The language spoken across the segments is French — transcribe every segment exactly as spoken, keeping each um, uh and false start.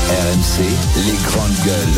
R M C, les grandes gueules.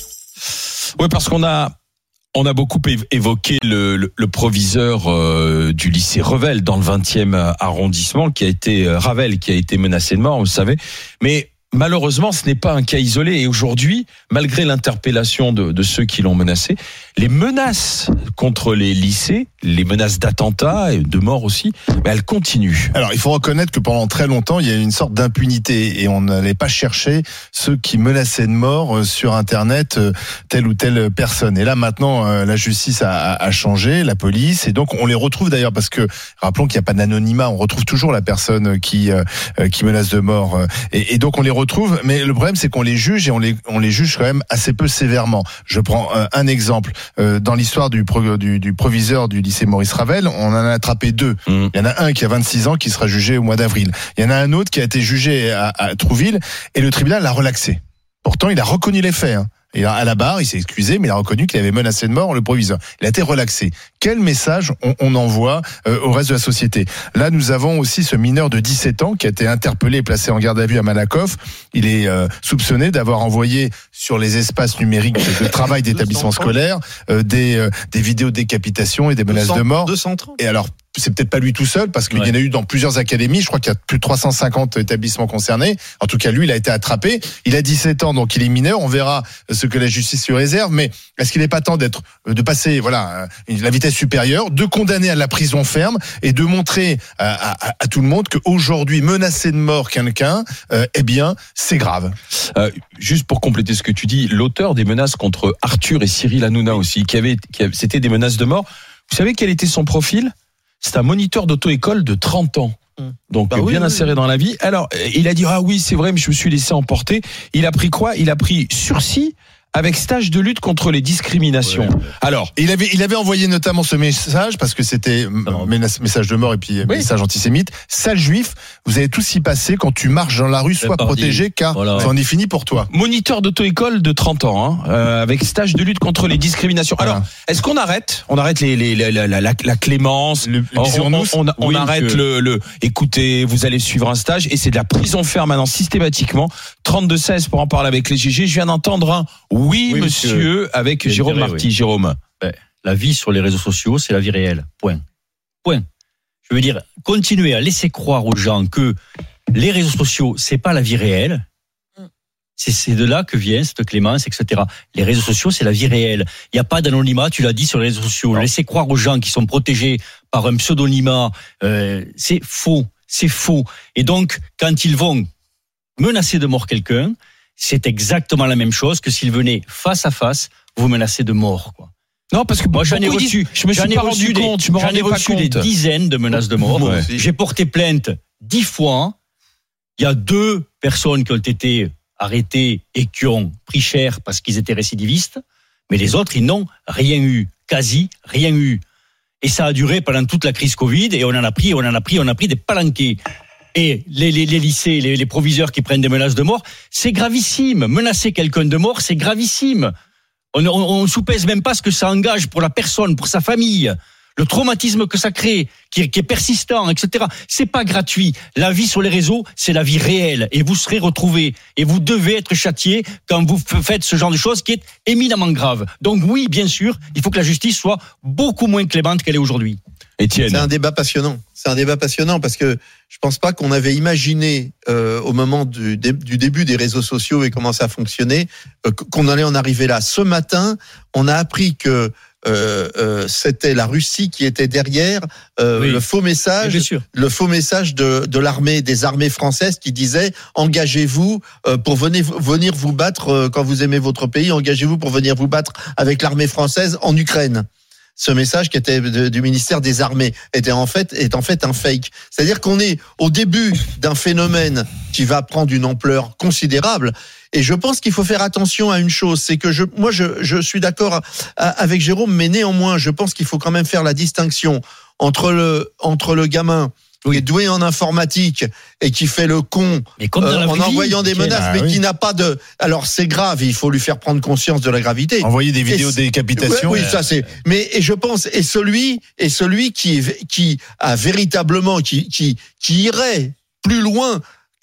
Oui, parce qu'on a on a beaucoup évoqué le, le, le proviseur euh, du lycée Revel dans le vingtième arrondissement, qui a été euh, Ravel, qui a été menacé de mort, vous le savez. Mais malheureusement, ce n'est pas un cas isolé. Et aujourd'hui, malgré l'interpellation de, de ceux qui l'ont menacé, les menaces contre les lycées, les menaces d'attentats et de mort aussi, mais elles continuent. Alors, il faut reconnaître que pendant très longtemps, il y a eu une sorte d'impunité et on n'allait pas chercher ceux qui menaçaient de mort sur Internet telle ou telle personne. Et là, maintenant, la justice a, a changé, la police, et donc on les retrouve d'ailleurs parce que, rappelons qu'il n'y a pas d'anonymat, on retrouve toujours la personne qui qui menace de mort. Et, et donc on les retrouve, mais le problème c'est qu'on les juge et on les on les juge quand même assez peu sévèrement. Je prends un exemple. Dans l'histoire du, pro, du, du proviseur du lycée Maurice Ravel, on en a attrapé deux. Mmh. Il y en a un qui a vingt-six ans qui sera jugé au mois d'avril. Il y en a un autre qui a été jugé à, à Trouville et le tribunal l'a relaxé. Pourtant, il a reconnu les faits. Hein. Et à la barre, il s'est excusé, mais il a reconnu qu'il avait menacé de mort le proviseur. Il a été relaxé. Quel message on, on envoie euh, au reste de la société ? Là, nous avons aussi ce mineur de dix-sept ans qui a été interpellé et placé en garde à vue à Malakoff. Il est euh, soupçonné d'avoir envoyé sur les espaces numériques de travail d'établissements scolaires euh, des, euh, des vidéos de décapitation et des menaces de mort. deux cent trente Et alors, c'est peut-être pas lui tout seul, parce qu'il ouais. y en a eu dans plusieurs académies. Je crois qu'il y a plus de trois cent cinquante établissements concernés. En tout cas, lui, il a été attrapé. Il a dix-sept ans, donc il est mineur. On verra ce que la justice lui réserve. Mais est-ce qu'il n'est pas temps d'être, de passer, voilà, la vitesse supérieure, de condamner à la prison ferme et de montrer à, à, à tout le monde qu'aujourd'hui, menacer de mort quelqu'un, euh, eh bien, c'est grave. Euh, juste pour compléter ce que tu dis, l'auteur des menaces contre Arthur et Cyril Hanouna aussi, qui avait, qui avait, c'était des menaces de mort. Vous savez quel était son profil ? C'est un moniteur d'auto-école de trente ans. Donc bah bien oui, inséré oui. dans la vie. Alors, il a dit ah oui, c'est vrai, mais je me suis laissé emporter. Il a pris quoi ? Il a pris sursis avec stage de lutte contre les discriminations. Ouais, ouais. Alors, il avait, il avait envoyé notamment ce message, parce que c'était menace, message de mort et puis oui. message antisémite. Sale juif, vous allez tous y passer, quand tu marches dans la rue, sois protégé, car voilà. ça en est fini pour toi. Moniteur d'auto-école de trente ans, hein, euh, avec stage de lutte contre les discriminations. Alors, voilà. est-ce qu'on arrête On arrête les, les, la, la, la, la clémence, le, on, on, on, on, on oui, arrête que... le, le, écoutez, vous allez suivre un stage, et c'est de la prison ferme maintenant, systématiquement. trente-deux seize pour en parler avec les G G. Je viens d'entendre un oui, oui monsieur, monsieur, avec Jérôme dirais, Marty. Oui. Jérôme. Ben, la vie sur les réseaux sociaux, c'est la vie réelle. Point. Point. Je veux dire, continuer à laisser croire aux gens que les réseaux sociaux, c'est pas la vie réelle. C'est, c'est de là que vient cette clémence, et cetera. Les réseaux sociaux, c'est la vie réelle. Il n'y a pas d'anonymat, tu l'as dit, sur les réseaux sociaux. Non. Laisser croire aux gens qui sont protégés par un pseudonymat, euh, c'est faux. C'est faux. Et donc, quand ils vont menacer de mort quelqu'un, c'est exactement la même chose que s'ils venaient face à face vous menacer de mort, quoi. Non, parce que moi j'en ai reçu, je me suis pas rendu compte, je me j'en ai reçu des dizaines de menaces de mort. Ouais. J'ai porté plainte dix fois. Il y a deux personnes qui ont été arrêtées et qui ont pris cher parce qu'ils étaient récidivistes, mais les autres, ils n'ont rien eu, quasi rien eu. Et ça a duré pendant toute la crise Covid, et on en a pris, on en a pris, on a pris des palanquets. Et les, les, les lycées, les, les proviseurs qui prennent des menaces de mort, c'est gravissime. Menacer quelqu'un de mort, c'est gravissime. On ne soupèse même pas ce que ça engage pour la personne, pour sa famille. Le traumatisme que ça crée, qui est, qui est persistant, et cetera. C'est pas gratuit. La vie sur les réseaux, c'est la vie réelle. Et vous serez retrouvés. Et vous devez être châtiés quand vous faites ce genre de choses qui est éminemment grave. Donc oui, bien sûr, il faut que la justice soit beaucoup moins clémente qu'elle est aujourd'hui. Étienne. C'est un débat passionnant. C'est un débat passionnant parce que je pense pas qu'on avait imaginé euh, au moment du, du début des réseaux sociaux et comment ça fonctionnait euh, qu'on allait en arriver là. Ce matin, on a appris que euh, euh, c'était la Russie qui était derrière euh, oui. le faux message, le faux message de, de l'armée, des armées françaises qui disait engagez-vous euh, pour venir venir vous battre euh, quand vous aimez votre pays, engagez-vous pour venir vous battre avec l'armée française en Ukraine. Ce message qui était de, du ministère des Armées était en fait est en fait un fake. C'est-à-dire qu'on est au début d'un phénomène qui va prendre une ampleur considérable. Et je pense qu'il faut faire attention à une chose, c'est que je, moi je, je suis d'accord avec Jérôme, mais néanmoins je pense qu'il faut quand même faire la distinction entre le entre le gamin qui est doué en informatique et qui fait le con euh, en envoyant vie, des menaces, ah, mais oui. qui n'a pas de... Alors c'est grave, il faut lui faire prendre conscience de la gravité. Envoyer des vidéos de décapitation. Oui, oui, ça c'est... Mais et je pense, et celui, et celui qui, qui a véritablement, qui, qui, qui irait plus loin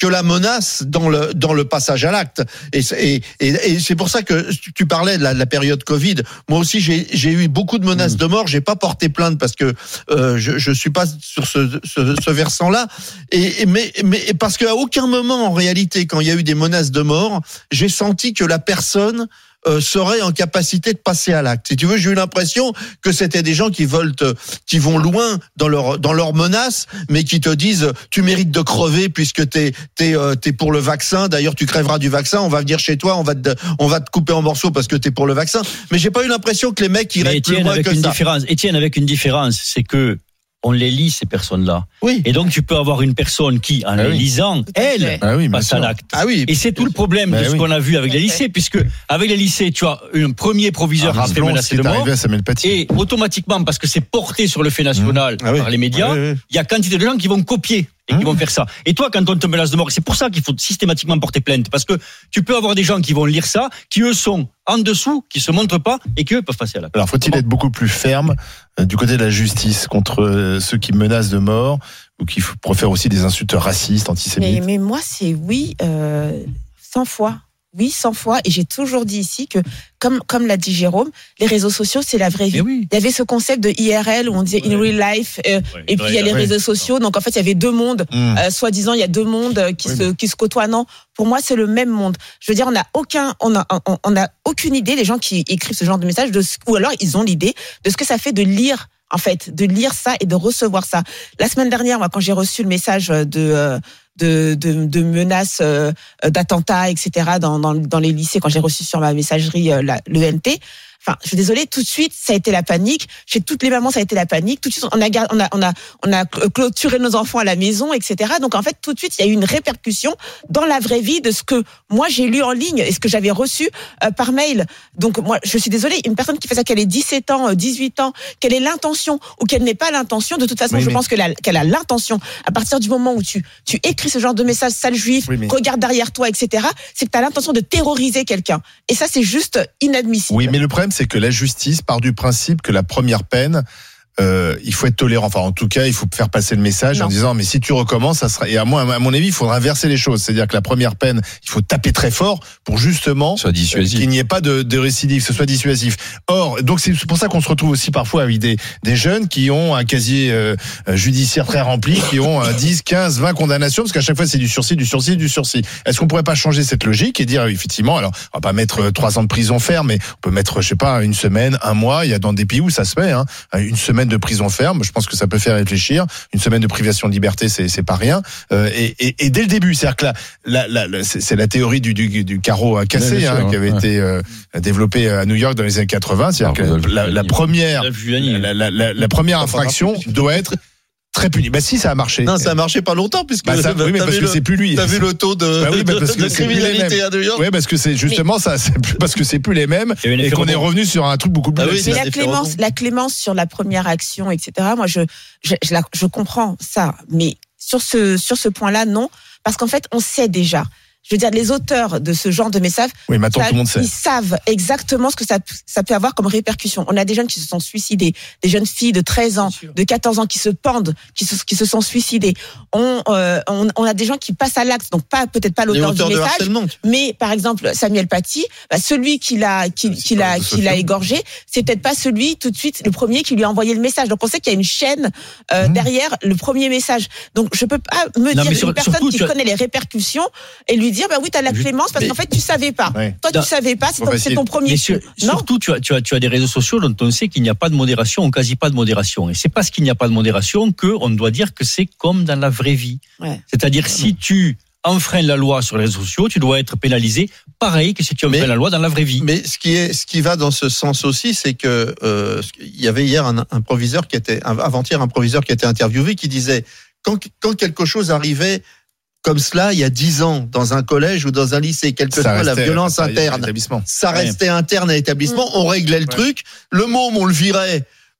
que la menace dans le dans le passage à l'acte. Et, et, et, et c'est pour ça que tu parlais de la, de la période Covid. Moi aussi, j'ai, j'ai eu beaucoup de menaces mmh. de mort. J'ai pas porté plainte parce que euh, je, je suis pas sur ce, ce, ce versant-là. Et, et mais, mais parce qu'à aucun moment, en réalité, quand il y a eu des menaces de mort, j'ai senti que la personne Euh, serait en capacité de passer à l'acte. Si tu veux, j'ai eu l'impression que c'était des gens qui veulent te, qui vont loin dans leur dans leurs menaces, mais qui te disent tu mérites de crever puisque t'es t'es euh, t'es pour le vaccin. D'ailleurs, tu crèveras du vaccin. On va venir chez toi, on va te on va te couper en morceaux parce que t'es pour le vaccin. Mais j'ai pas eu l'impression que les mecs iraient plus loin avec que une ça. Différence. Étienne, avec une différence, c'est que on les lit, ces personnes-là. Oui. Et donc, tu peux avoir une personne qui, en ah les oui. lisant, elle, ah oui, passe à l'acte. Ah oui. Et c'est tout le problème bah de ce oui. qu'on a vu avec les lycées, puisque avec les lycées, tu as un premier proviseur ah, qui se fait menacer de mort. Et automatiquement, parce que c'est porté sur le fait national mmh. ah oui. par les médias, il oui, oui. y a quantité de gens qui vont copier et mmh. qui vont faire ça. Et toi, quand on te menace de mort, c'est pour ça qu'il faut systématiquement porter plainte. Parce que tu peux avoir des gens qui vont lire ça, qui eux sont en dessous, qui se montrent pas et qui eux peuvent passer à l'acte. Alors, faut-il être beaucoup plus ferme euh, du côté de la justice contre euh, ceux qui menacent de mort ou qui profèrent aussi des insultes racistes, antisémites? Mais, mais moi, c'est oui, euh, cent fois. Oui, cent fois. Et j'ai toujours dit ici que, comme, comme l'a dit Jérôme, les réseaux sociaux, c'est la vraie vie. Oui. Il y avait ce concept de I R L où on disait ouais. in real life, euh, ouais, et puis il y a les ouais. réseaux sociaux. Donc, en fait, il y avait deux mondes. Mmh. Euh, soi-disant, il y a deux mondes qui oui. se, qui se côtoient. Non. Pour moi, c'est le même monde. Je veux dire, on n'a aucun, on a, on, on a aucune idée, les gens qui écrivent ce genre de messages, de, ou alors ils ont l'idée de ce que ça fait de lire, en fait, de lire ça et de recevoir ça. La semaine dernière, moi, quand j'ai reçu le message de, euh, de, de, de menaces, euh, d'attentats, et cetera, dans, dans, dans les lycées, quand j'ai reçu sur ma messagerie euh, la, le N T, enfin, je suis désolée, tout de suite, ça a été la panique. Chez toutes les mamans, ça a été la panique. Tout de suite, on a, on a, on a, on a clôturé nos enfants à la maison, et cetera. Donc, en fait, tout de suite, il y a eu une répercussion dans la vraie vie de ce que moi, j'ai lu en ligne et ce que j'avais reçu euh, par mail. Donc, moi, je suis désolée, une personne qui fait ça, qu'elle ait dix-sept ans, dix-huit ans, qu'elle ait l'intention ou qu'elle n'ait pas l'intention, de toute façon, oui, je mais... pense qu'elle a, qu'elle a l'intention. À partir du moment où tu, tu écris ce genre de message, sale juif, oui, mais... regarde derrière toi, et cetera, c'est que tu as l'intention de terroriser quelqu'un. Et ça, c'est juste inadmissible. Oui, mais le problème, c'est que la justice part du principe que la première peine, euh, il faut être tolérant. Enfin, en tout cas, il faut faire passer le message non. en disant, mais si tu recommences, ça sera. Et à moi, à mon avis, il faudra inverser les choses. C'est-à-dire que la première peine, il faut taper très fort pour justement soit dissuasif. Euh, qu'il n'y ait pas de, de récidive, que ce soit dissuasif. Or, donc c'est pour ça qu'on se retrouve aussi parfois avec des, des jeunes qui ont un casier euh, judiciaire très rempli, qui ont euh, dix, quinze, vingt condamnations, parce qu'à chaque fois c'est du sursis, du sursis, du sursis. Est-ce qu'on pourrait pas changer cette logique et dire effectivement, alors on va pas mettre trois ans de prison ferme, mais on peut mettre, je sais pas, une semaine, un mois. Il y a dans des pays où ça se fait, hein, une semaine de prison ferme. Je pense que ça peut faire réfléchir. Une semaine de privation de liberté, c'est c'est pas rien. Euh, et, et, et dès le début, c'est-à-dire que la, la, la c'est, c'est la théorie du, du, du carreau à casser, ouais, hein, sûr, qui avait ouais. été euh, développée à New York dans les années quatre-vingts. C'est-à-dire alors, que la, la première, la, la, la, la première infraction doit être très puni. Bah si, ça a marché. Non, ça a marché pas longtemps puisque bah, ça, oui, mais parce que le, c'est plus lui. T'as vu le taux de, bah oui, bah parce que de criminalité à New York. Oui, parce que c'est justement mais... ça, c'est plus, parce que c'est plus les mêmes et qu'on est revenu sur un truc beaucoup plus. Ah oui, mais la clémence, la clémence sur la première action, et cetera. Moi, je, je, je, la, je comprends ça, mais sur ce, sur ce point-là, non, parce qu'en fait, on sait déjà. Je veux dire, les auteurs de ce genre de messages, oui, maintenant, ça, tout le monde sait. Ils savent exactement ce que ça, ça peut avoir comme répercussion. On a des jeunes qui se sont suicidés, des jeunes filles de treize ans, de quatorze ans qui se pendent, qui se, qui se sont suicidés. On, euh, on, on a des gens qui passent à l'acte, donc pas peut-être pas l'auteur du message, mais par exemple Samuel Paty, bah, celui qui l'a, qui, qui l'a, qui l'a égorgé, c'est peut-être pas celui tout de suite le premier qui lui a envoyé le message. Donc on sait qu'il y a une chaîne euh, mmh. derrière le premier message. Donc je peux pas me non, dire sur, une personne surtout, qui tu... connaît les répercussions et lui dire bah oui t'as la clémence parce mais... qu'en fait tu savais pas. Ouais. Toi tu non. savais pas, c'est, ton, c'est ton premier. Sur, surtout tu as, tu as tu as des réseaux sociaux dont on sait qu'il n'y a pas de modération ou quasi pas de modération. Et c'est parce qu'il n'y a pas de modération que on doit dire que c'est comme dans la vraie vie. Ouais. C'est-à-dire ouais. si tu enfreins la loi sur les réseaux sociaux, tu dois être pénalisé pareil que si tu enfreins mais, la loi dans la vraie vie. Mais ce qui est ce qui va dans ce sens aussi, c'est que euh, il y avait hier un, un proviseur qui était avant-hier un proviseur qui a été interviewé qui disait quand quand quelque chose arrivait comme cela, il y a dix ans, dans un collège ou dans un lycée, quelle que soit la violence interne, ça restait interne à l'établissement, on réglait le ouais. truc, le môme, on le virait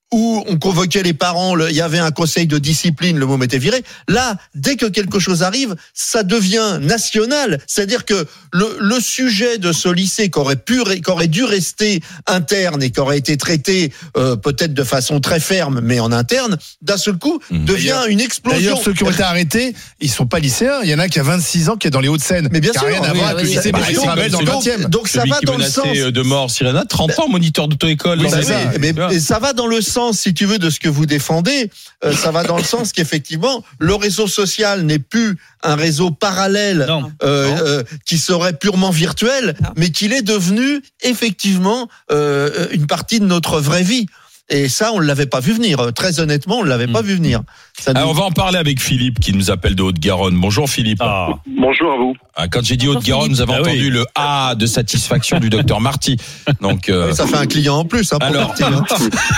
où on convoquait les parents, il y avait un conseil de discipline, le mot m'était viré. Là, dès que quelque chose arrive, ça devient national. C'est-à-dire que le, le sujet de ce lycée qui aurait pu, qui aurait dû rester interne et qui aurait été traité euh, peut-être de façon très ferme, mais en interne, d'un seul coup, mmh. devient d'ailleurs, une explosion. D'ailleurs, ceux qui ont été arrêtés, ils sont pas lycéens. Il y en a qui a vingt-six ans, qui est dans les Hauts-de-Seine. Mais bien qui sûr, a rien à oui, voir oui, avec oui, le lycée bah, Maurice Ravel dans le vingtième. Donc ça va dans le sens de mort Cyrano, trente ans, moniteur d'auto-école. Oui, dans c'est ça. Mais, mais ça va dans le sens, si tu veux, de ce que vous défendez. Euh, ça va dans le sens qu'effectivement, le réseau social n'est plus un réseau parallèle Non. Euh, Non. euh, qui serait purement virtuel, Non. mais qu'il est devenu effectivement euh, une partie de notre vraie vie. Et ça, on ne l'avait pas vu venir. Très honnêtement, on ne l'avait mmh. pas vu venir. Ça nous... Alors, on va en parler avec Philippe qui nous appelle de Haute-Garonne. Bonjour Philippe. Ah. Bonjour à vous. Quand j'ai dit Haute-Garonne, vous avez ah entendu oui. le A de satisfaction du docteur Marty. Donc, euh... ça fait un client en plus. Hein, pour Alors, partir, hein.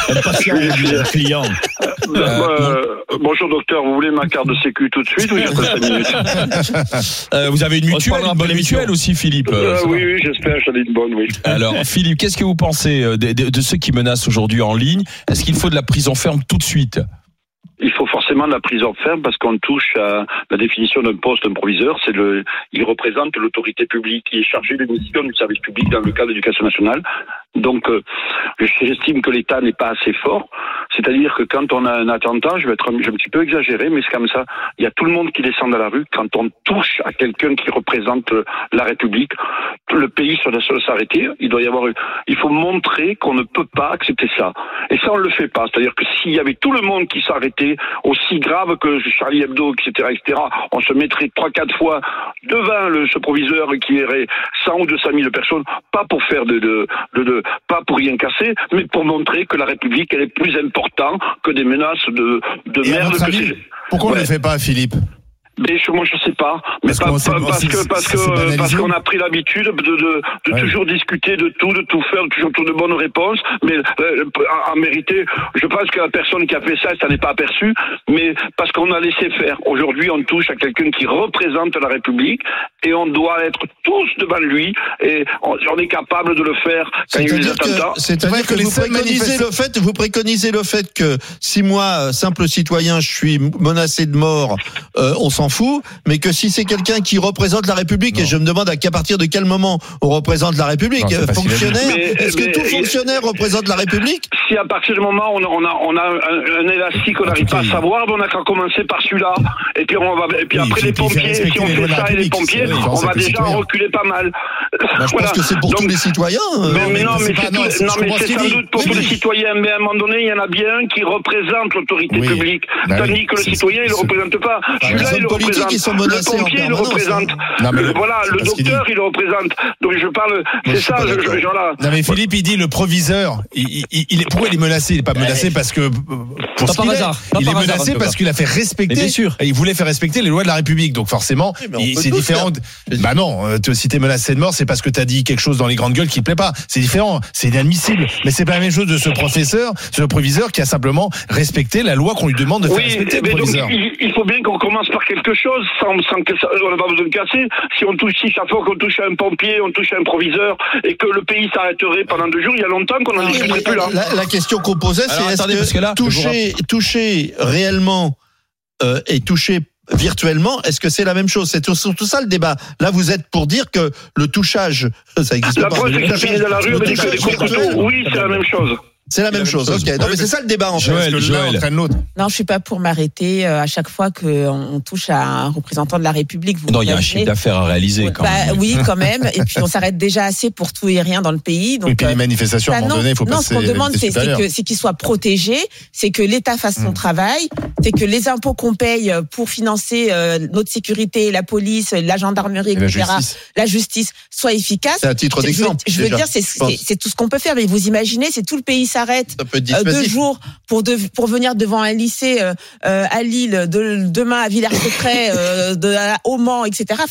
Un client. Euh, euh, bonjour docteur, vous voulez ma carte de sécu tout de suite ou j'ai cinq minutes? euh, Vous avez une mutuelle, une bonne mutuelle aussi, Philippe. euh, Oui, oui, j'espère, j'en ai une bonne, oui. Alors, Philippe, qu'est-ce que vous pensez de, de, de ceux qui menacent aujourd'hui en ligne? Est-ce qu'il faut de la prison ferme tout de suite? Il faut forcément de la prison ferme parce qu'on touche à la définition d'un poste, d'un proviseur. C'est le, il représente l'autorité publique qui est chargée des missions du service public dans le cadre de l'éducation nationale. Donc, euh, j'estime que l'État n'est pas assez fort. C'est-à-dire que quand on a un attentat, je vais être un, je vais un petit peu exagéré, mais c'est comme ça. Il y a tout le monde qui descend dans la rue. Quand on touche à quelqu'un qui représente la République, le pays doit s'arrêter. Il doit y avoir, il faut montrer qu'on ne peut pas accepter ça. Et ça, on le fait pas. C'est-à-dire que s'il y avait tout le monde qui s'arrêtait, aussi grave que Charlie Hebdo, et cetera, et cetera, on se mettrait trois, quatre fois devant le, ce proviseur qui irait cent ou deux cent mille personnes, pas pour faire de, de, de, de pas pour rien casser, mais pour montrer que la République, elle est plus importante que des menaces de, de Et merde. à votre Que avis, c'est... pourquoi ouais. on ne le fait pas, Philippe? Mais je, moi je sais pas, mais parce, pas, qu'on pas, sait, parce c'est, que parce c'est, c'est que parce qu'on a pris l'habitude de de, de ouais. toujours discuter de tout, de tout faire, de toujours de bonnes réponses, mais euh, en mérité, je pense que la personne qui a fait ça, ça n'est pas aperçu, mais parce qu'on a laissé faire. Aujourd'hui, on touche à quelqu'un qui représente la République et on doit être tous devant lui et on, on est capable de le faire quand il y a eu des attentats. C'est-à-dire que, que, que vous préconisez le fait, vous préconisez le fait que si moi, simple citoyen, je suis menacé de mort, euh, on s'en fout, mais que si c'est quelqu'un qui représente la République, non. Et je me demande à, qu'à partir de quel moment on représente la République, non, fonctionnaire, mais, est-ce mais, que tout fonctionnaire mais, représente la République? Si à partir du moment où on a, on a, on a un, un élastique qu'on n'arrive pas à savoir, on n'a qu'à commencer par celui-là, et puis on va, et puis oui, après les pompiers, si on fait ça et les pompiers, on va déjà en reculer pas mal. Bah, je voilà. pense que c'est pour Donc, tous les citoyens. Mais, mais non, mais c'est, non, c'est, non, mais c'est sans doute pour oui, tous les citoyens, mais à un moment donné, il y en a bien un qui représente l'autorité oui. publique, bah, tandis oui. que le c'est, citoyen, il ne le représente pas. Celui-là, il le représente. Le pompier, il le représente. Non, mais le, voilà, le docteur, il, il le représente. Donc je parle, c'est ça, je, je, genre là. Non mais Philippe, il dit le proviseur. Il, il, il est, pourquoi il est menacé? Il n'est pas menacé parce que pour ce qu'il est. Il est menacé parce qu'il a fait respecter. Bien sûr. Il voulait faire respecter les lois de la République. Donc forcément, oui, c'est différent. Bah non, si t'es menacé de mort, c'est parce que t'as dit quelque chose dans les grandes gueules qui te plaît pas. C'est différent. C'est inadmissible. Mais c'est pas la même chose de ce professeur, ce proviseur qui a simplement respecté la loi qu'on lui demande de faire oui, respecter. Mais le proviseur. Donc, il, il faut bien qu'on commence par quelque chose, sans, sans que ça, on n'a pas besoin de casser. Si on touche, si chaque fois qu'on touche à un pompier, on touche à un proviseur, et que le pays s'arrêterait pendant deux jours, il y a longtemps qu'on n'en discuterait plus là. La, la question qu'on posait, c'est Alors, est-ce attendez, que, parce que là, toucher, vous... toucher réellement euh, et toucher virtuellement, est-ce que c'est la même chose? C'est surtout ça le débat. Là, vous êtes pour dire que le touchage, ça existe la pas. La preuve, c'est que ça finit dans la rue avec des coups de couteau. Oui, c'est la même chose. C'est la même chose. Ok. Non, mais c'est ça le débat en fait. Joël, Joël. Non, je suis pas pour m'arrêter à chaque fois qu'on touche à un représentant de la République. Vous non, il y a un chiffre d'affaires à réaliser quand bah, même. Oui, quand même. Et puis on s'arrête déjà assez pour tout et rien dans le pays. Donc, et puis les manifestations à un moment donné, il faut non, passer. Non, ce qu'on demande, c'est, c'est que c'est qu'il soit protégé, c'est que l'État fasse son mmh. travail, c'est que les impôts qu'on paye pour financer euh, notre sécurité, la police, la gendarmerie, et et cetera, la justice. la justice, soient efficaces. C'est à titre d'exemple. Je, je veux dire, c'est, c'est, c'est tout ce qu'on peut faire. Mais vous imaginez, c'est tout le pays s'arrête. Euh, deux jours pour de, pour venir devant un lycée euh, à Lille, de, demain à Villers-Cotterêts, euh, de, à, au Mans, et cetera. Enfin,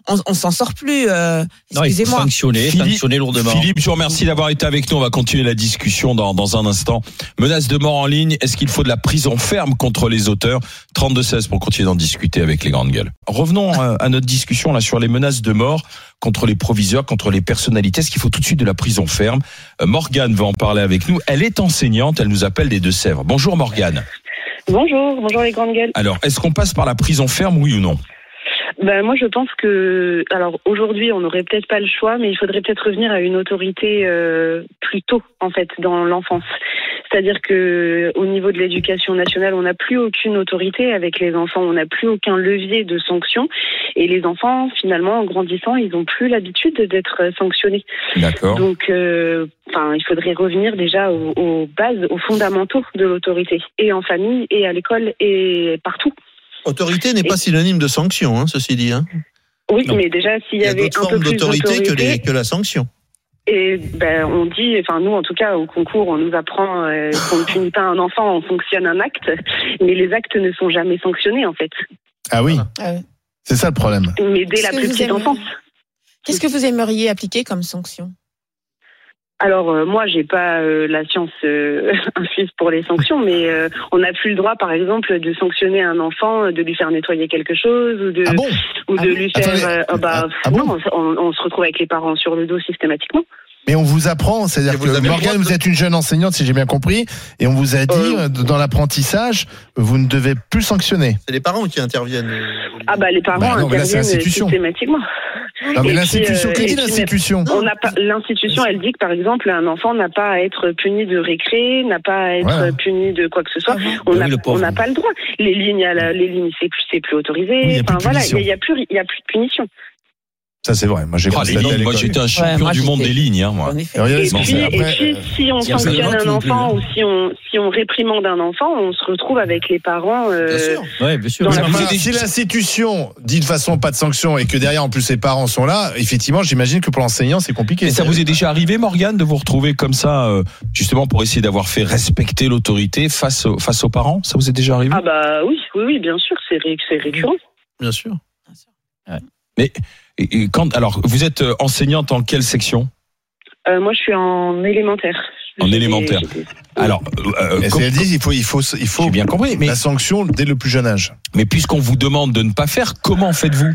on, on s'en sort plus. Euh, non, il faut excusez-moi. sanctionner, Philippe, sanctionner lourdement. Philippe, je vous remercie d'avoir été avec nous. On va continuer la discussion dans, dans un instant. Menace de mort en ligne. Est-ce qu'il faut de la prison ferme contre les auteurs? trente-deux seize pour continuer d'en discuter avec les grandes gueules. Revenons à notre discussion là sur les menaces de mort contre les proviseurs, contre les personnalités. Est-ce qu'il faut tout de suite de la prison ferme? Morgane va en parler avec nous. Elle est enseignante. Elle nous appelle des Deux-Sèvres. Bonjour Morgane. Bonjour, bonjour les grandes gueules. Alors, est-ce qu'on passe par la prison ferme, oui ou non? Ben, moi, je pense que, alors aujourd'hui, on n'aurait peut-être pas le choix, mais il faudrait peut-être revenir à une autorité euh, plus tôt, en fait, dans l'enfance. C'est-à-dire que au niveau de l'éducation nationale, on n'a plus aucune autorité avec les enfants, on n'a plus aucun levier de sanction, et les enfants, finalement, en grandissant, ils n'ont plus l'habitude d'être sanctionnés. D'accord. Donc, euh, enfin, il faudrait revenir déjà aux, aux bases, aux fondamentaux de l'autorité, et en famille, et à l'école, et partout. Autorité n'est pas synonyme de sanction, hein, ceci dit. Hein. Oui, non. mais déjà, s'il y, Il y a avait d'autres un peu formes plus d'autorité, d'autorité que, les, que la sanction. Et ben, on dit, enfin nous en tout cas au concours, on nous apprend euh, qu'on ne punit pas un enfant, on fonctionne un acte, mais les actes ne sont jamais sanctionnés en fait. Ah oui, Ah ouais. c'est ça le problème. Mais dès Qu'est-ce la que plus vous petite aimeriez- enfance. Qu'est-ce que vous aimeriez appliquer comme sanction? Alors euh, moi j'ai pas euh, la science euh, infuse pour les sanctions, mais euh, on n'a plus le droit par exemple de sanctionner un enfant, de lui faire nettoyer quelque chose ou de Ah bon? ou de Ah bon lui faire Attendez. euh, oh, bah Ah, ah bon? non, on, on se retrouve avec les parents sur le dos systématiquement. Mais on vous apprend, c'est-à-dire Et vous que avez le droit Morgane, de- vous êtes une jeune enseignante, si j'ai bien compris, et on vous a dit, Euh. euh, dans l'apprentissage, vous ne devez plus sanctionner. C'est les parents qui interviennent. euh, Ah bah les parents Bah non, mais là, c'est interviennent l'institution. systématiquement. Non, mais Et l'institution, puis, que euh, dit et puis, l'institution? On n'a pas l'institution, elle dit que par exemple un enfant n'a pas à être puni de récré, n'a pas à être Ouais. puni de quoi que ce soit. Ah bon On Oui, n'a le pauvre. on n'a pas le droit. Les lignes, à la- les lignes, c'est plus c'est plus autorisé. Oui, il y a plus enfin de voilà, il punition. y, a- il y a plus il y a plus de punition. Ça, c'est vrai. Moi, j'ai Ah, les constaté à lignes, moi l'école. j'étais un champion moi, du monde j'étais- des lignes, hein, moi. En effet. Et regardez Et ce qu'on puis, fait et après. puis, euh, si on il y a sanctionne absolument un tout non plus, enfant hein. ou si on si on réprimande un enfant, on se retrouve avec les parents. euh, Bien sûr. Ouais, bien sûr. Dans Oui, la mais Vous enfin, avez des- si l'institution dit de façon pas de sanction et que derrière en plus ses parents sont là, effectivement, j'imagine que pour l'enseignant c'est compliqué. Et ça vous est déjà arrivé, Morgane, de vous retrouver comme ça, euh, justement pour essayer d'avoir fait respecter l'autorité face, au- face aux parents? Ça vous est déjà arrivé? Ah bah oui, oui, oui, bien sûr, c'est ré- c'est récurrent. Bien sûr. Et, et quand, alors, vous êtes euh, enseignante en quelle section? Euh, moi, je suis en élémentaire. En J'étais- élémentaire. j'étais- Alors, euh, Mais comme- elle dit il faut il faut il faut j'ai bien compris, mais, la sanction dès le plus jeune âge. mais puisqu'on vous demande de ne pas faire, comment faites-vous?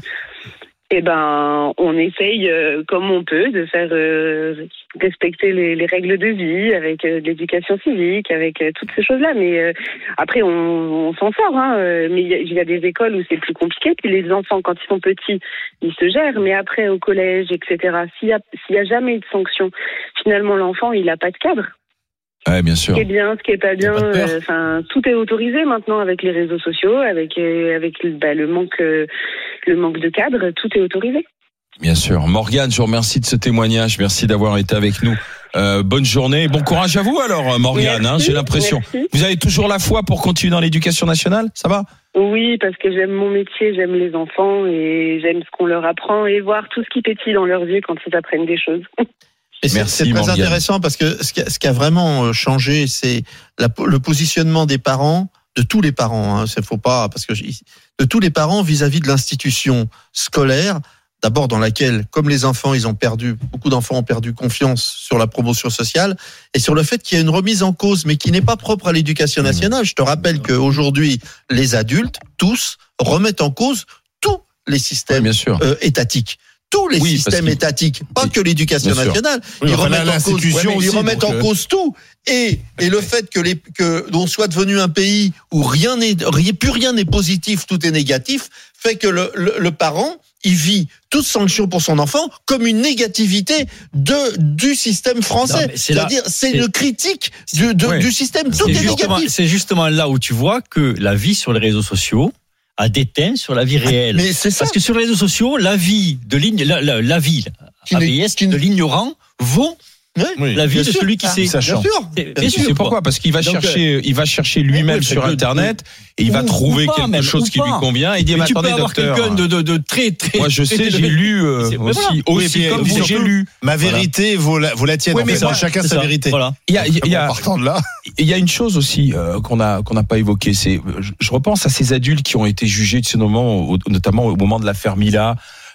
Eh ben, on essaye euh, comme on peut de faire euh, respecter les, les règles de vie avec euh, de l'éducation civique, avec euh, toutes ces choses-là. Mais euh, après, on, on s'en sort. Hein, euh, mais il y, a- il y a des écoles où c'est plus compliqué. Puis les enfants, quand ils sont petits, ils se gèrent. Mais après, au collège, et cetera, s'il y a, s'il y a jamais eu de sanction, finalement, l'enfant, il n'a pas de cadre. Ouais, bien Ce sûr. qui est bien, ce qui est pas bien, pas de peur. euh, enfin, tout est autorisé maintenant avec les réseaux sociaux, avec euh, avec bah, le manque euh, le manque de cadre, tout est autorisé. Bien sûr. Morgane, je vous remercie de ce témoignage. Merci d'avoir été avec nous. Euh, bonne journée. Bon courage à vous alors, Morgane. Hein, Merci, j'ai l'impression. merci. Vous avez toujours la foi pour continuer dans l'éducation nationale? Ça va? Oui, parce que j'aime mon métier, j'aime les enfants et j'aime ce qu'on leur apprend et voir tout ce qui pétille dans leurs yeux quand ils apprennent des choses. Et c'est, Merci, c'est très Morgane. intéressant parce que ce qui a, ce qui a vraiment euh, changé, c'est la, le positionnement des parents, de tous les parents. Hein, c'est faut pas parce que de tous les parents vis-à-vis de l'institution scolaire. D'abord dans laquelle, comme les enfants, ils ont perdu, beaucoup d'enfants ont perdu confiance sur la promotion sociale et sur le fait qu'il y a une remise en cause, mais qui n'est pas propre à l'éducation nationale. Je te rappelle qu'aujourd'hui, les adultes, tous, remettent en cause tous les Oui, systèmes bien sûr. euh, étatiques. Tous les Oui, parce systèmes qu'il- étatiques, pas Oui, que l'éducation bien sûr. nationale. Oui, ils enfin, remettent, là, en cause, l'institution ouais, mais ils aussi, remettent donc, en euh, cause tout. Et, et le fait que les, que l'on soit devenu un pays où rien n'est, rien, plus rien n'est positif, tout est négatif, fait que le, le, le parent, il vit toute sanction pour son enfant comme une négativité de, du système français. Non, mais c'est là- C'est-à-dire, c'est c'est- une critique du, de- Ouais. du système. Tout C'est est justement, négatif. c'est justement là où tu vois que la vie sur les réseaux sociaux a déteint sur la vie réelle. Mais c'est ça. Parce que sur les réseaux sociaux, la vie de l'ign- la, la, la vie Qui n'est- A V S, qui n'est- de l'ignorant vaut Ouais, Oui. la vie bien de sûr. celui qui Ah, sait. ça Bien change. sûr. C'est- Bien bien sûr. C'est sûr. pourquoi? Parce qu'il va Donc, chercher, il va chercher lui-même oui, sur de- Internet et il va ou- trouver ou pas, quelque même, chose ou qui lui pas. convient. Et il dit, Mais mais tu peux attendez, avoir docteur. quelqu'un de, de, de très, très. Moi, je très sais, j'ai élevé. lu euh, C'est- mais aussi, voilà. Oui, aussi puis, comme euh, vous, j'ai surtout, lu. Ma vérité vaut la, vaut la tienne. Oui, en mais fait. voilà, chacun C'est sa ça. vérité. Voilà. Il y a, il y a- il y a- Bon, partant de là. il y a une chose aussi euh, qu'on a qu'on n'a pas évoquée, c'est je, je repense à ces adultes qui ont été jugés de ce moment, au- notamment au moment de l'affaire Mila.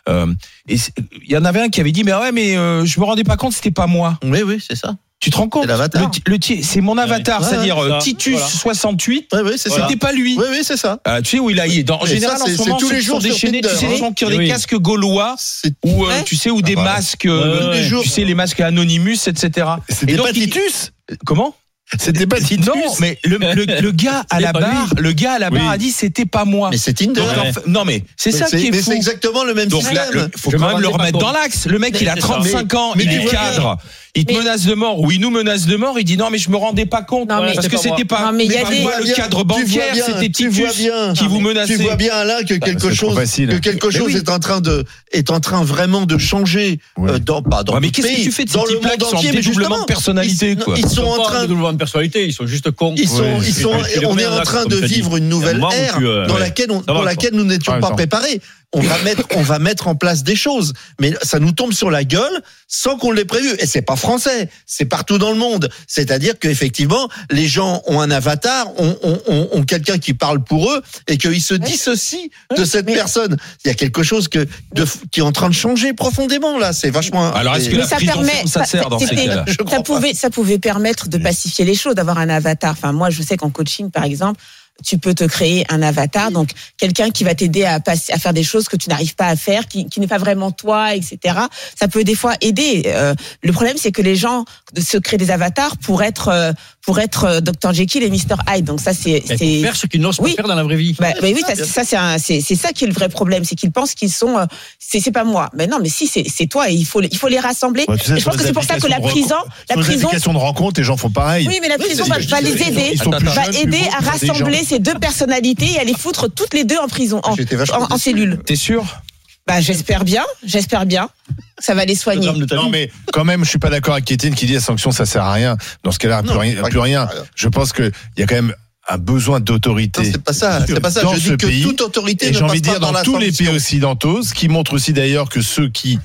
Euh, et il y en avait un qui avait dit mais ouais mais euh, je me rendais pas compte, c'était pas moi. Oui, oui, c'est ça. Tu te rends compte? C'est l'avatar. Le, le, c'est mon avatar, ouais, c'est-à-dire ouais, Titus voilà. soixante-huit. Oui, oui, c'est C'était ça. pas lui. Oui, oui, c'est ça. Ah, tu sais où il a, il est dans, en Et général ça, en c'est- ce c'est moment tous ceux les qui jours sont sur déchaînés, Tinder, tu sais les hein. gens qui ont Oui. des casques gaulois C'est ou euh, Ouais. tu sais ou des Ah bah. masques, euh, Ouais, ouais. tu jours. sais les masques Anonymous, et cetera. C'était Et donc, pas il- Titus? Comment? C'était pas Titus? Non, mais le, le, le gars à C'était la pas barre, le gars à la barre Oui. a dit c'était pas moi. Mais c'est Tinder. Donc, Ouais. en fait- non mais c'est Mais ça c'est- qui est mais fou. c'est exactement le même Donc système. là, le- faut Je quand me même le rendais pas remettre dans compte. l'axe. Le mec, Mais il a c'est ça. trente-cinq ans, mais il tu est vois bien. cadre, il te Mais- menace de mort ou il nous menace de mort. Il dit non mais je me rendais pas compte Non, mais- parce que C'est pas c'était pas. Non, mais il y a pas des- moi, Tu le vois cadre bien, tu vois bancaire, bien, c'était tu vois Titus bien. qui vous menaçait. Tu vois bien Alain que quelque c'est trop chose, facile. que quelque Mais chose oui. est en train de, est en train vraiment de changer Oui. euh, dans pas dans Ouais, mais le qu'est-ce que pays, tu fais de ces dans le types-là monde qui sont en entier, mais dédoublement justement, de personnalité, ils, quoi. ils sont Ils en sont pas train de développement de personnalité, ils sont juste cons. Ils sont, Oui. ils sont, Tu les on remets est en en axe, train comme de t'as dit. vivre une Il y a nouvelle un moment où ère tu, euh, dans ouais. laquelle on, Ça va, dans quoi. laquelle nous n'étions Ouais, pas attends. préparés. On va mettre, on va mettre en place des choses, mais ça nous tombe sur la gueule sans qu'on l'ait prévu. Et c'est pas français, c'est partout dans le monde. C'est-à-dire qu'effectivement, les gens ont un avatar, ont, ont, ont, ont quelqu'un qui parle pour eux et qu'ils se dissocient de cette Mais- personne. Il y a quelque chose que, de, qui est en train de changer profondément là. C'est vachement. Alors est-ce que et- la Mais ça prison permet, ferme, ça ça- sert dans ces c'était- cas-là? Je ça crois pas. pouvait, ça pouvait permettre de pacifier les choses, d'avoir un avatar. Enfin, moi, je sais qu'en coaching, par exemple, tu peux te créer un avatar, donc quelqu'un qui va t'aider à, passer, à faire des choses que tu n'arrives pas à faire, qui, qui n'est pas vraiment toi, et cetera. Ça peut des fois aider. Euh, le problème, c'est que les gens se créent des avatars pour être, euh, pour être euh, docteur Jekyll et mister Hyde. Donc ça, c'est, Mais c'est. pour faire ce qu'ils n'osent Oui. pas faire dans la vraie vie. Bah, bah oui, ça, bien ça c'est, un, c'est, c'est ça qui est le vrai problème, c'est qu'ils pensent qu'ils sont, euh, c'est, c'est pas moi. Mais non, mais si, c'est, c'est toi et il faut, il faut les rassembler. Ouais, tu sais, et je sur pense que les c'est pour ça que la applications de prison, rencontre- la sur les prison. applications de rencontre, les gens font pareil. Oui, mais la Oui, prison c'est va, ce que va je les disais. aider, Ils sont plus va jeunes, plus aider beaux, à plus rassembler intelligents. ces deux personnalités et à les foutre toutes les deux en prison, en, J'étais vachement en, en déçu. cellule. T'es sûr? Bah, j'espère bien, j'espère bien. Ça va les soigner. Drame de ta Non vie. mais quand même, je suis pas d'accord avec Kétine qui dit la sanction ça sert à rien. Dans ce cas-là, plus Non, rien, pas- plus rien. Je pense que il y a quand même un besoin Non, d'autorité. c'est pas ça. C'est pas ça. Dans Je ce dis que pays, toute autorité Et ne j'ai passe envie de pas dire dans dans la tous les sanction. pays occidentaux, ce qui montre aussi d'ailleurs que ceux qui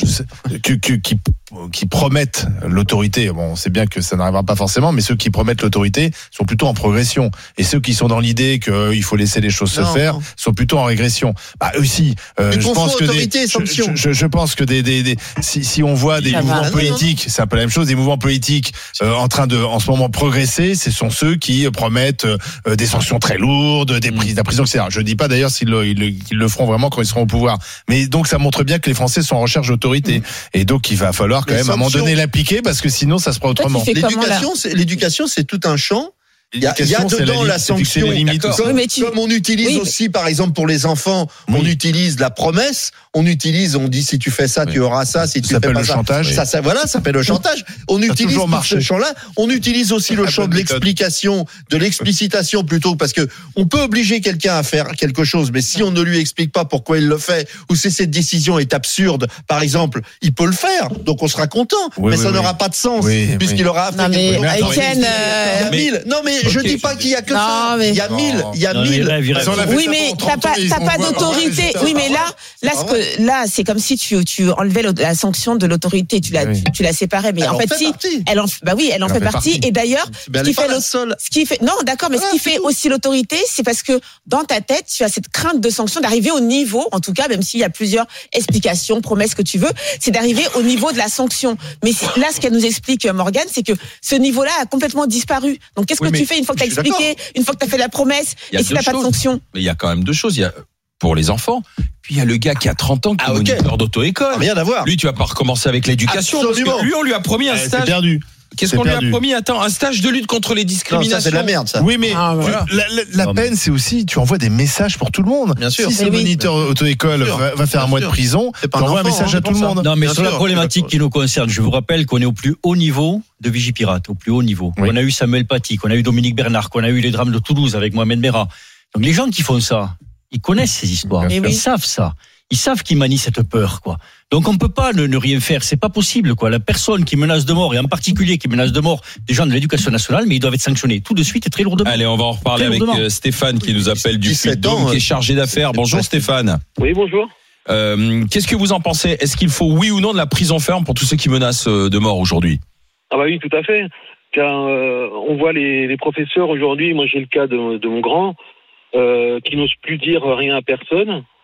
qui, qui, qui, qui promettent l'autorité, bon, on sait bien que ça n'arrivera pas forcément, mais ceux qui promettent l'autorité sont plutôt en progression. Et ceux qui sont dans l'idée qu'il faut laisser les choses Non, se faire non. sont plutôt en régression. Bah aussi, euh, Tu je confonds pense que autorité et des, sanction. je, je, je pense que des, des, des si, si on voit des Ça va. mouvements Ah, non, politiques, c'est un peu la même chose, des mouvements politiques euh, en train de, en ce moment progresser, ce sont ceux qui promettent euh, des sanctions très lourdes, des prises de prison, et cetera. Je dis pas d'ailleurs s'ils le, ils le, qu'ils le feront vraiment quand ils seront au pouvoir. Mais donc ça montre bien que les Français sont en recherche d'autorité. Et donc il va falloir quand Les même à un moment sanctions. donné l'appliquer parce que sinon ça se fera Toi, tu autrement. fais comment, là? L'éducation, c'est, l'éducation, c'est tout un champ. Il y a, il y a L'éducation, c'est dedans la la limite, c'est fixer sanction. les limites, Comme, tout ça. Oui, mais tu- comme on utilise Oui, mais- aussi, par exemple, pour les enfants, on Oui. utilise la promesse. On utilise, on dit si tu fais ça, Oui. tu auras ça. Si Ça tu fais s'appelle pas le ça, chantage. ça, ça, voilà, ça s'appelle le chantage. On a utilise toujours tout marché. ce champ-là. On utilise aussi le La champ bonne de méthode. l'explication, de l'explicitation plutôt, parce que on peut obliger quelqu'un à faire quelque chose, mais si on ne lui explique pas pourquoi il le fait, ou si cette décision est absurde, par exemple, il peut le faire. Donc on sera content, Oui, mais oui, ça oui. n'aura pas de sens Oui, puisqu'il oui. aura fait Non, mais, quelque chose. Mais attends, Étienne, Il y euh, a mille. Non, mais je dis pas qu'il y a que Non, ça. mais- Il y a mille. Il y a Non, mais mille. rêve, il rêve. Si on l'a fait oui, ça mais pendant t'as trente pas, ans, ils t'as ont pas vu un d'autorité. résultat. Oui, mais là, là, ce que, là, c'est comme si tu, tu enlevais le- la sanction de l'autorité. Tu la, Oui. tu, tu la séparais. Mais Elle en en fait, fait si, partie. elle en, bah oui, elle en Elle en fait fait partie. partie. Et d'ailleurs, Ben, ce elle qui est pas fait la l'autre- seule. ce qui fait, non, d'accord, mais Voilà, ce qui c'est fait tout. aussi l'autorité, c'est parce que dans ta tête, tu as cette crainte de sanction d'arriver au niveau, en tout cas, même s'il y a plusieurs explications, promesses que tu veux, c'est d'arriver au niveau de la sanction. Mais c'est- là, ce qu'elle nous explique, Morgane, c'est que ce niveau-là a complètement disparu. Donc, qu'est-ce Oui, que mais tu fais une fois que tu as je suis expliqué, une fois que tu as fait la promesse, Il y a et si deux t'as pas de choses. sanction? Mais il y a quand même deux choses. Il y a pour les enfants, puis il y a le gars qui a trente ans qui Ah, est ok. moniteur d'auto-école. Rien à voir. Lui, tu vas pas recommencer avec l'éducation. Parce Absolument. que lui, on lui a promis un Eh, c'est stage. perdu. Qu'est-ce c'est qu'on lui a perdu. promis? Attends, un stage de lutte contre les Non, discriminations. ça c'est de la merde, ça. Oui, mais Ah, tu- voilà. la, la- la Non, mais- peine, c'est aussi, tu envoies des messages pour tout le monde. Bien sûr. Si ce Mais oui. moniteur auto-école Bien sûr. va, va faire un Bien mois de sûr. prison, C'est tu pas un envoies un enfant, message hein, à tout le pour ça. monde. Non, mais Bien sur la sûr, problématique c'est qui nous concerne, je vous rappelle qu'on est au plus haut niveau de Vigipirate, au plus haut niveau. Oui. On a eu Samuel Paty, qu'on a eu Dominique Bernard, qu'on a eu les drames de Toulouse avec Mohamed Merah. Donc les gens qui font ça, ils connaissent ces histoires. Bien sûr. Ils savent ça. Ils savent qu'ils manient cette peur, quoi. Donc on peut pas ne, ne rien faire. C'est pas possible, quoi. La personne qui menace de mort, et en particulier qui menace de mort des gens de l'éducation nationale, mais ils doivent être sanctionnés tout de suite et très lourdement. Allez, on va en reparler Très avec lourdement. euh, Stéphane qui nous appelle du dix-sept Puy-de-Dôme, ans, qui est euh, chargé d'affaires. c'est Bonjour presque- Stéphane. Oui, bonjour. Euh, Qu'est-ce que vous en pensez? Est-ce qu'il faut oui ou non de la prison ferme pour tous ceux qui menacent euh, de mort aujourd'hui? Ah bah oui, tout à fait. Car euh, on voit les, les professeurs aujourd'hui, moi j'ai le cas de, de mon grand, euh, qui n'ose plus dire rien à personne.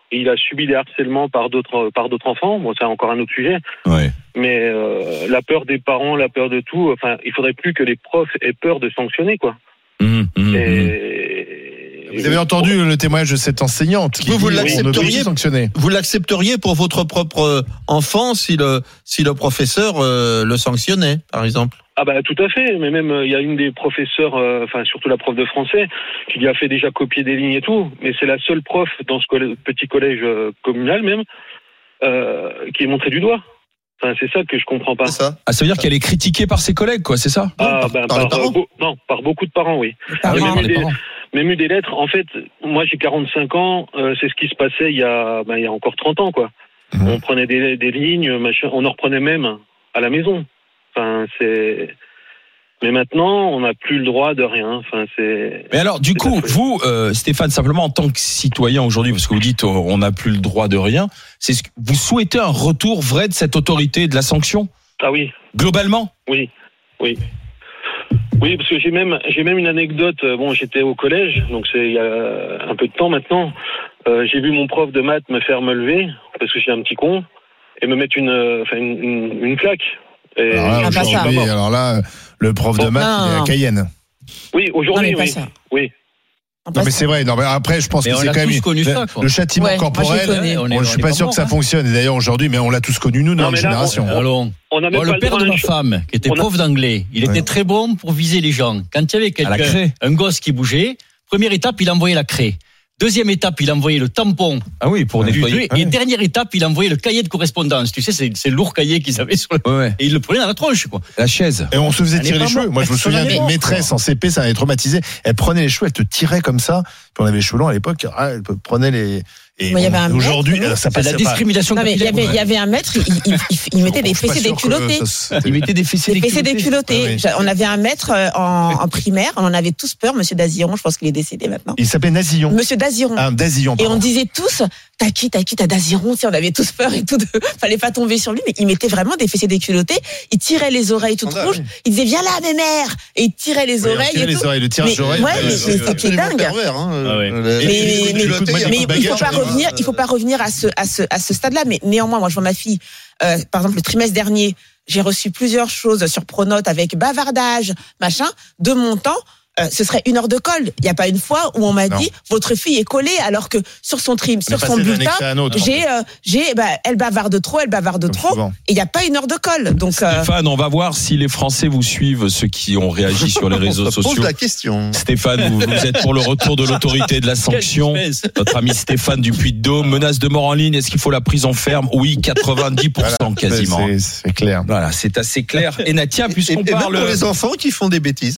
et il a subi des harcèlements par d'autres par d'autres enfants. Bon, c'est encore un autre sujet. Ouais. Mais euh, la peur des parents, la peur de tout. Enfin, il faudrait plus que les profs aient peur de sanctionner, quoi. Mmh, mmh, et... Vous avez entendu le témoignage de cette enseignante qui vous, vous dit l'accepteriez, sanctionner. Vous l'accepteriez pour votre propre enfant si le si le professeur euh, le sanctionnait, par exemple? Ah bah tout à fait, mais même il euh, y a une des professeurs, enfin euh, surtout la prof de français, qui lui a fait déjà copier des lignes et tout, mais c'est la seule prof dans ce collège, petit collège euh, communal même euh, qui est montrée du doigt. Enfin c'est ça que je comprends pas. C'est ça. Ah, ça veut dire qu'elle est critiquée par ses collègues, quoi, c'est ça? Ah par, bah, par, par, par euh, beau, non, par beaucoup de parents, oui. Ah, J'ai oui, même, eu des, parents. même eu des lettres. En fait, moi j'ai quarante-cinq ans, euh, c'est ce qui se passait il y a, bah, il y a encore trente ans, quoi. Mmh. On prenait des, des lignes, machin, on en reprenait même à la maison. Enfin c'est. Mais maintenant, on n'a plus le droit de rien. Enfin, c'est. Mais alors, du coup, vous, euh, Stéphane, simplement en tant que citoyen aujourd'hui, parce que vous dites on n'a plus le droit de rien, c'est ce que vous souhaitez un retour vrai de cette autorité et de la sanction? Ah oui. Globalement? Oui, oui. Oui, parce que j'ai même j'ai même une anecdote. Bon, j'étais au collège, donc c'est il y a un peu de temps maintenant. Euh, j'ai vu mon prof de maths me faire me lever parce que j'ai un petit con et me mettre une enfin une, une, une claque. Et alors là, aujourd'hui, alors là, le prof bon, de maths, il est à Cayenne. Oui, aujourd'hui, non, oui. Ça. Oui. Non mais c'est vrai. Non mais après, je pense mais que on c'est l'a quand même connu le, ça, le châtiment ouais, corporel. moi, je, on est, bon, je suis pas, pas sûr mort, que ça hein. fonctionne. Et d'ailleurs aujourd'hui, mais on l'a tous connu nous dans non, notre là, génération. on, Alors, on a même bon, pas le père de ma le... femme, qui était on a... prof d'anglais, il ouais. était très bon pour viser les gens. Quand il y avait quelqu'un, un gosse qui bougeait, première étape, il envoyait la craie. Deuxième étape, il envoyait le tampon. Ah oui, pour nettoyer. Et dernière étape, il envoyait le cahier de correspondance. Tu sais, c'est, c'est le lourd cahier qu'ils avaient sur le. Ouais, ouais. Et il le prenait dans la tronche, quoi. La chaise. Et on se faisait Elle tirer est les pas cheveux. morte. Moi, je me souviens d'une maîtresse en C P, ça m'avait traumatisé. Elle prenait les cheveux, elle te tirait comme ça. Puis on avait les cheveux longs à l'époque. Ah, elle prenait les. Et il y avait un aujourd'hui, maître, ça C'est passait la pas. discrimination Non, mais il y avait, il y avait un maître, il, il, il, il mettait des fessées déculottées. Il mettait des fessées Des fessées déculottées. déculottées. Ah oui. On avait un maître en, en primaire, on en avait tous peur, Monsieur Daziron, je pense qu'il est décédé maintenant. Il s'appelait Nazillon. Monsieur Daziron. Un Dazillon. Et on disait tous, t'as qui, t'as qui, t'as Daziron, tu sais, on avait tous peur et tout, de... fallait pas tomber sur lui, mais il mettait vraiment des fessées déculottées, il tirait les oreilles toutes rouges, il disait, viens là, mes mères, et il tirait les Oui, oreilles tirait et les tout. oreilles, le tirage Mais- d'oreilles. ouais, mais c'est- c'est dingue. Pervers, hein, Ah ouais. le- Mais, les mais, culottés, mais- il y a mais pas de il faut bagarre, pas hein. revenir, il faut pas revenir à ce, à ce, à ce stade-là. Mais néanmoins, moi, je vois ma fille, euh, par exemple, le trimestre dernier, j'ai reçu plusieurs choses sur Pronote avec bavardage, machin, de mon temps. Euh, ce serait une heure de colle. Il n'y a pas une fois où on m'a Non. dit votre fille est collée alors que sur son trim, sur son passé d'un bulletin, extrait à un autre, en j'ai, euh, j'ai, bah, elle bavarde trop, elle bavarde Comme trop, souvent. et il n'y a pas une heure de colle. Donc, euh, Stéphane, on va voir si les Français vous suivent, ceux qui ont réagi sur les réseaux On se pose sociaux. la question. Stéphane, vous, vous êtes pour le retour de l'autorité de la sanction. Notre ami Stéphane du Puy-de-Dôme, menace de mort en ligne, est-ce qu'il faut la prison ferme? Oui, quatre-vingt-dix pour cent quasiment. C'est, c'est clair. Voilà, c'est assez clair. Et Natia, Et, puisqu'on et même parle. pour les enfants qui font des bêtises.